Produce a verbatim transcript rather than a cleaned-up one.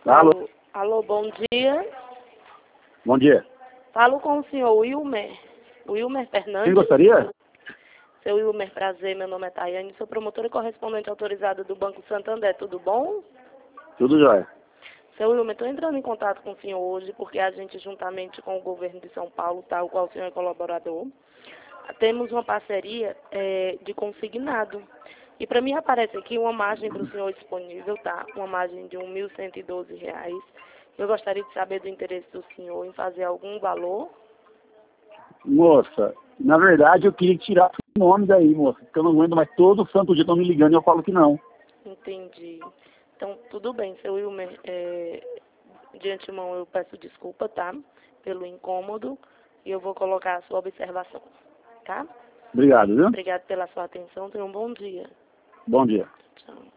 Alô? Alô, alô, bom dia. Bom dia. Falo com o senhor Wilmer. Wilmer Fernandes. Quem gostaria? Seu Wilmer, prazer, meu nome é Tayane, sou promotora e correspondente autorizada do Banco Santander, tudo bom? Tudo jóia. Seu Wilmer, estou entrando em contato com o senhor hoje porque a gente, juntamente com o governo de São Paulo, tal qual o senhor é colaborador, temos uma parceria é, de consignado. E para mim aparece aqui uma margem para o senhor disponível, tá? Uma margem de mil cento e doze reais. Eu gostaria de saber do interesse do senhor em fazer algum valor. Moça, na verdade eu queria tirar o nome daí, moça, porque eu não aguento mais todo santo dia estão me ligando e eu falo que não. Entendi. Então, tudo bem, seu Wilmer. É, de antemão eu peço desculpa, tá? Pelo incômodo. E eu vou colocar a sua observação, tá? Obrigado, viu? Obrigado pela sua atenção. Tenha um bom dia. Bom dia. Tchau.